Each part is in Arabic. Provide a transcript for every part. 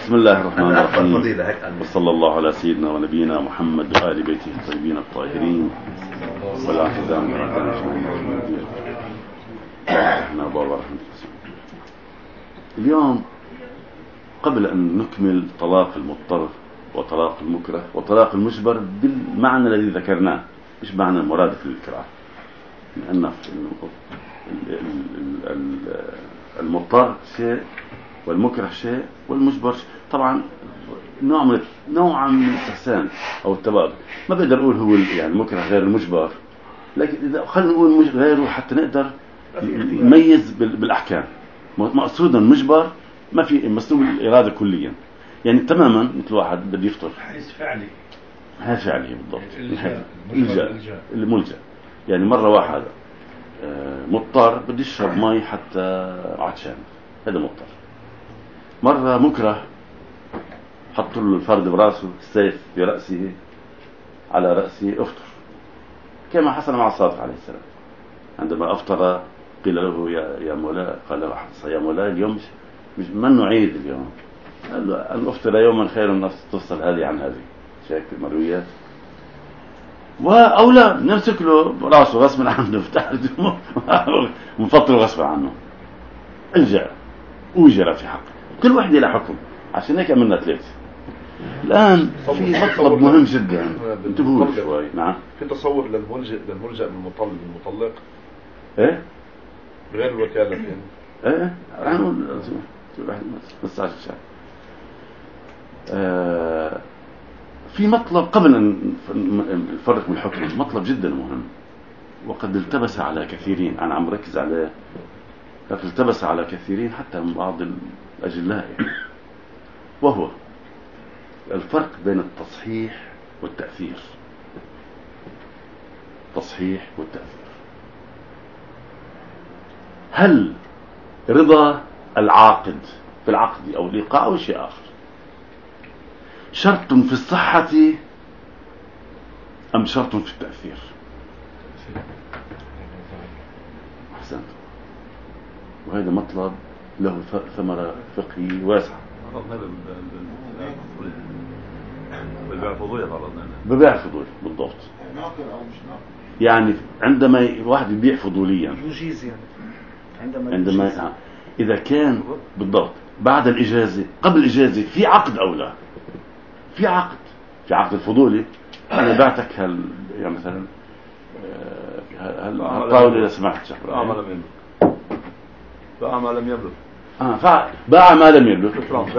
بسم الله الرحمن الرحيم، وصلى الله على سيدنا ونبينا محمد وآل بيته الطيبين الطاهرين والعافية من اليوم قبل أن نكمل طلاق المضطر وطلاق المكره وطلاق المجبر بالمعنى الذي ذكرناه، مش معنى المرادف للإكراه، لأن المضطر شيء والمكره شيء والمجبر شيء. طبعا نوعا من الاستحسان أو التبادل. ما بقدر أقول هو يعني المكره غير المجبر، لكن إذا خلينا نقول غيره حتى نقدر نميز بالأحكام. مقصودا مجبر ما في مسلوب الإرادة كليا، يعني تماما مثل واحد بده يفطر حيث فعلي، هذا فعلي بالضبط، الملجأ. يعني مرة واحد مضطر بده يشرب مي حتى عطشان، هذا مضطر. مرة مكره حط له الفرد براسه، السيف في رأسه على رأسه، افطر، كما حصل مع الصادق عليه السلام عندما افطر قيل له يا مولاي، قال له يا مولاي اليوم مش منه عيد اليوم، قال له أن أفطر يوما خير من تفصل هذه عن هذه، شايف المرويات. أو لا نمسك له راسه غصبا عنه مفطر غصبا عنه، الجأ وجرى في حقه، كل واحد له حكم. عشان هيك عملنا ثلاثة. الآن في مطلب مهم جدا انتبهوا شوي. نعم، في تصور للملجأ المطلق ايه بغير الوكالة يعني. ايه هنقول بس عشان في مطلب قبل أن نفرق من الحكم، مطلب جدا مهم وقد التبس على كثيرين، أنا عم ركز عليه، لكن التبس على كثيرين حتى من بعض الأجلاء، وهو الفرق بين التصحيح والتأثير. التصحيح والتأثير، هل رضا العاقد في العقد أو الإيقاع أو شيء آخر شرط في الصحة أم شرط في التأثير؟ أحسنت. وهذا مطلب له ثمرة فقهية واسعة. ببيع فضولي بالضبط. يعني عندما الواحد يبيع فضوليا يجيز، يعني عندما إذا كان بالضبط بعد الإجازة قبل الإجازة في عقد أو لا، في عقد الفضولي. أنا بعتك يعني مثلا الطاولة إذا سمحت شهر باع ما لم يبلغ. باع ما لم يبلغ.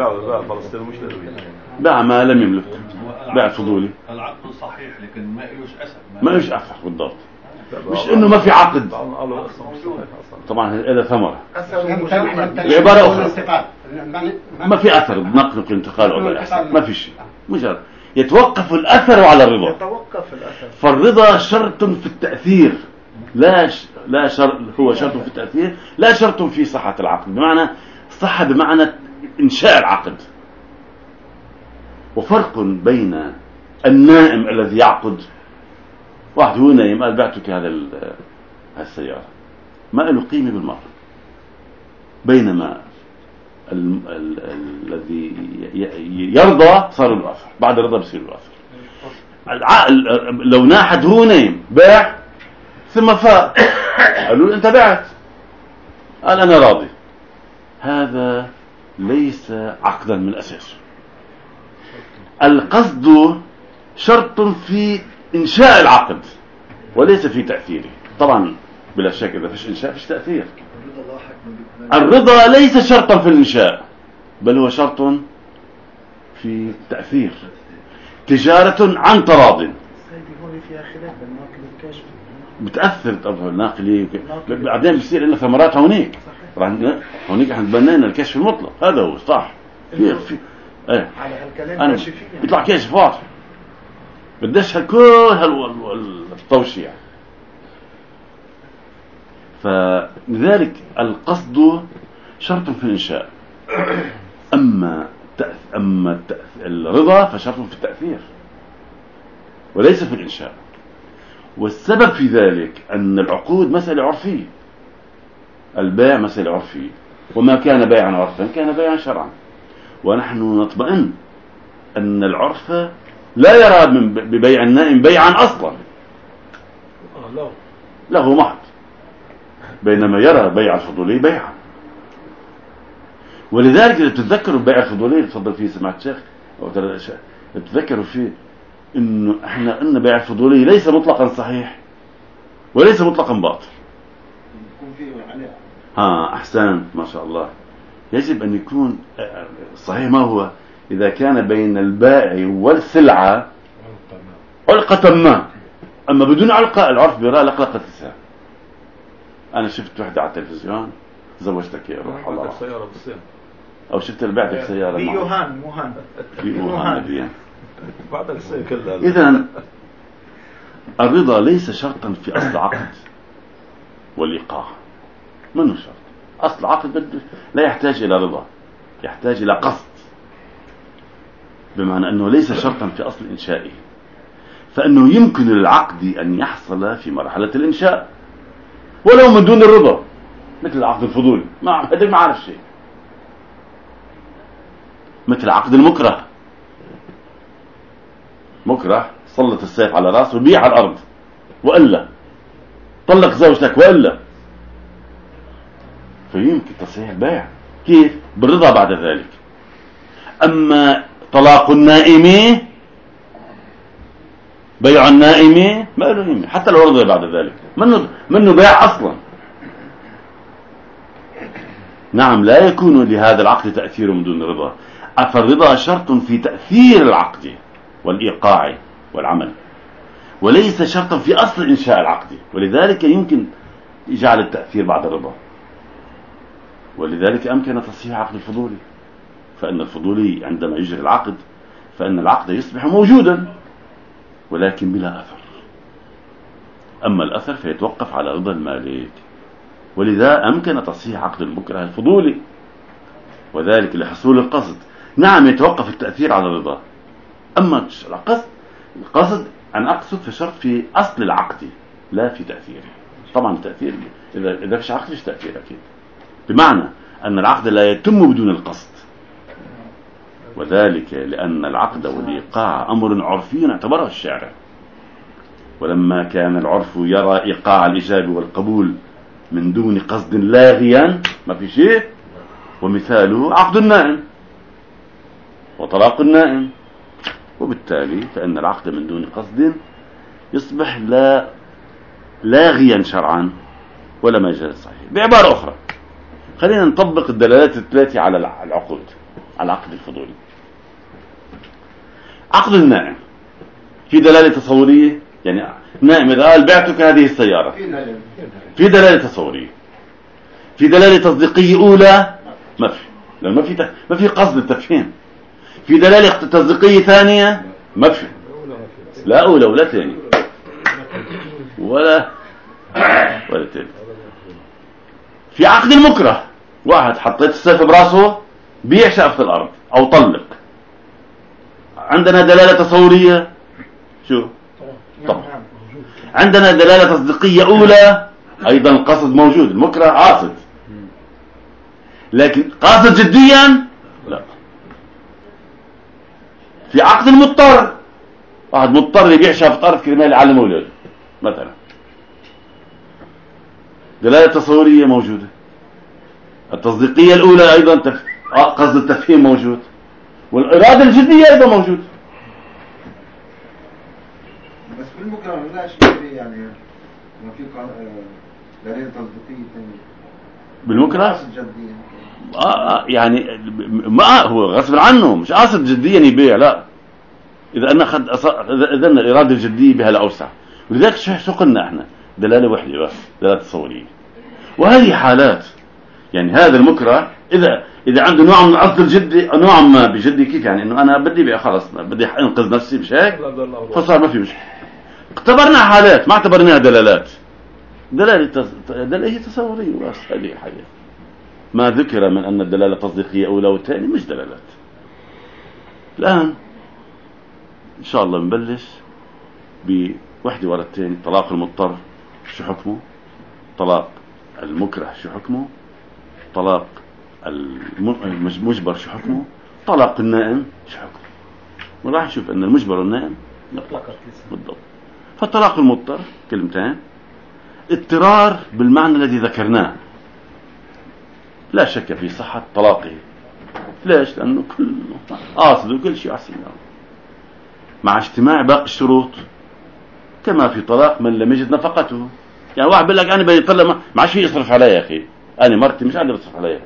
باع ما لم يملك، باع فضولي. العقد صحيح لكن ما إيش أثر بالضبط، مش إنه ما في عقد. طبعا هذا ثمرة عبارة أخرى، ما في أثر نقل انتقال أو إحسان، ما في شيء، مجرد يتوقف الأثر على الرضا. فالرضا شرط في التأثير، لا شرط، هو شرط في التأثير لا شرط في صحة العقد، بمعنى صحة بمعنى إنشاء العقد. وفرق بين النائم الذي يعقد، واحد هو نايم قال بعتك هالسيارة، ما له قيمة بالمرة، بينما الذي يرضى صار له أثر، بعد الرضا بصير له أثر. لو ناحد هو نايم باع ثم فاق قالوا له أنت بعت، قال أنا راضي، هذا ليس عقدا من الأساس. القصد شرط في إنشاء العقد وليس في تأثيره. طبعا بلا شك إذا فيش إنشاء فيش تأثير. الرضا ليس شرطا في الإنشاء، بل هو شرط في التأثير. تجارة عن تراض بتأثر طبعا الناقلي، بعدين بيصير لنا ثمرات هونيك احنا بنينا الكشف المطلق، هذا هو صح. في ايه على هالكلام أنا بيطلع كشف واضح، بدش كل التوشيع. فلذلك القصد شرط في الإنشاء، أما الرضا فشرط في التأثير وليس في الإنشاء. والسبب في ذلك أن العقود مسألة عرفية، البيع مسألة عرفية، وما كان بيعا عرفا كان بيعا شرعا. ونحن نطمئن أن العرف لا يرى ببيع النائم بيعا أصلا، له محض، بينما يرى بيع الفضولي بيعا. ولذلك تتذكروا بيع الفضولي، تفضل فيه سماحة الشيخ، تتذكروا فيه انه احنا قلنا بيع الفضولي ليس مطلقا صحيح وليس مطلقا باطل. احسنت ما شاء الله. يجب ان يكون صحيح. ما هو؟ اذا كان بين البائع والسلعة علقة ما، اما بدون علقة العرف بيرى لقلقة الساعة. انا شفت وحدة على التلفزيون زوجتك يا روح الله، او شفت اللي بعتك سيارة في يوهان موهان بعد السنة كلها. اذا الرضا ليس شرطا في اصل عقد والايقاع، منه شرط. اصل عقد لا يحتاج الى رضا، يحتاج الى قصد، بمعنى انه ليس شرطا في اصل انشائه، فانه يمكن للعقد ان يحصل في مرحلة الانشاء ولو من دون الرضا، مثل العقد الفضولي ما عارف شيء، مثل عقد المكره. مكره سلط السيف على راسه وبيع على الارض وإلا طلق زوجتك وإلا، فيمكن تصحيح البيع. كيف؟ بالرضا بعد ذلك. اما طلاق النائم، بيع النائم ما له قيمة حتى لو رضي بعد ذلك، منه بيع اصلا. نعم، لا يكون لهذا العقد تأثير من دون رضا، فالرضا شرط في تأثير العقد والإيقاع والعمل، وليس شرطا في أصل إنشاء العقد، ولذلك يمكن إجعال التأثير بعد الرضا. ولذلك أمكن تصحيح عقد الفضولي، فإن الفضولي عندما يجري العقد فإن العقد يصبح موجودا ولكن بلا أثر، أما الأثر فيتوقف على رضا المالك. ولذا أمكن تصحيح عقد المكره الفضولي، وذلك لحصول القصد. نعم، يتوقف التأثير على الرضا، أما القصد أن أقصد في شرط في أصل العقد لا في تأثيره. طبعا التأثير إذا فيش عقد فيش تأثير أكيد، بمعنى أن العقد لا يتم بدون القصد، وذلك لأن العقد والإيقاع أمر عرفي اعتبره الشارع، ولما كان العرف يرى إيقاع الإجابة والقبول من دون قصد لاغيا ما في شيء، ومثاله عقد النائم وطلاق النائم، وبالتالي فإن العقد من دون قصد يصبح لا لاغيا شرعا ولا مجال صحيح. بعبارة أخرى، خلينا نطبق الدلالات الثلاثة على العقود، على العقد الفضولي. عقد النائم في دلالة تصورية، يعني نائم إذا قال بعتك هذه السيارة في دلالة تصورية. في دلالة تصديقية أولى ما في، لأن ما في قصد التفهيم. في دلالة تصديقية ثانية ما في، لا أولى ولا ثانية ولا ثالث. في عقد المكره، واحد حطيت السيف براسه بيع شقفة الأرض أو طلق، عندنا دلالة تصورية شو؟ طبعا. عندنا دلالة تصديقية أولى، أيضا القصد موجود، المكره قاصد، لكن قاصد جديا لا. في عقد المضطر، واحد مضطر يبيع شقفة أرض كرمال يعلم أولاده مثلا، دلالة تصورية موجودة. التصديقية الأولى أيضا قصد التفهيم موجود، والإرادة الجدية أيضا موجود. بس في المكره لا شيء يعني ما في دليل تصديقية ثانية بالمكره يعني ما هو غصب عنه مش قاصد جديا يبيع، لا. إذا أنا إذا الإرادة الجدية بها الأوسع، ولذلك شو قلنا إحنا دلالة وحدة بس، دلالة تصورية. وهذه حالات، يعني هذا المكره إذا عنده نوع من القصد الجدي، نوع ما بجدي، كيف يعني إنه أنا بدي بيع خلاص، بدي أنقذ نفسي مش هيك، فصار ما في مشكلة. اعتبرنا حالات ما اعتبرناها دلالات. دلالة هي تصورية بس، هذه حاجة ما ذكر من أن الدلالة تصديقية أولى والثاني مش دلالات. الآن إن شاء الله نبلش بوحدة ورا الثاني. طلاق المضطر شو حكمه؟ طلاق المكره شو حكمه؟ طلاق المجبر شو حكمه؟ طلاق النائم شو حكم؟ وراح نشوف أن المجبر النائم مطلقة بالضبط. فالطلاق المضطر كلمتين، اضطرار بالمعنى الذي ذكرناه، لا شك في صحة طلاقه. ليش؟ لأنه كل قاصد وكل شيء عسير مع اجتماع باقي الشروط، كما في طلاق من لم يجد نفقته. يعني واحد بيقول لك أنا بدي أطلق ما عادش يصرف علي يا أخي، أنا مرتي مش قادر أصرف عليها،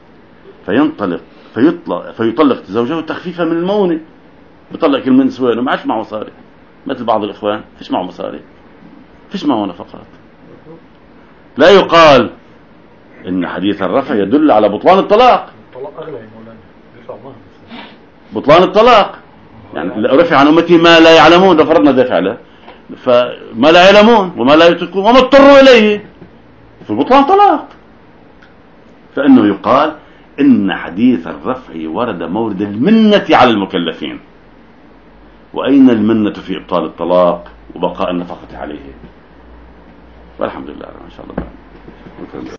فيطلق زوجه تخفيفا من المونة، بيطلق كل من سوين وما عادش معه مصاري، مثل بعض الإخوان فيش معه مصاري، فيش معه نفقات. لا يقال إن حديث الرفع يدل على بطلان الطلاق. الطلاق أغلى يا مولانا، يدفع مهر. بطلان الطلاق يعني رفع عن أمتي ما لا يعلمون، لو فرضنا دافع له، فما لا يعلمون وما لا يتركون وما اضطروا إليه في بطلان طلاق. فإنه يقال إن حديث الرفع ورد مورد المنة على المكلفين. وأين المنة في إبطال الطلاق وبقاء النفقة عليه؟ والحمد لله إن شاء الله.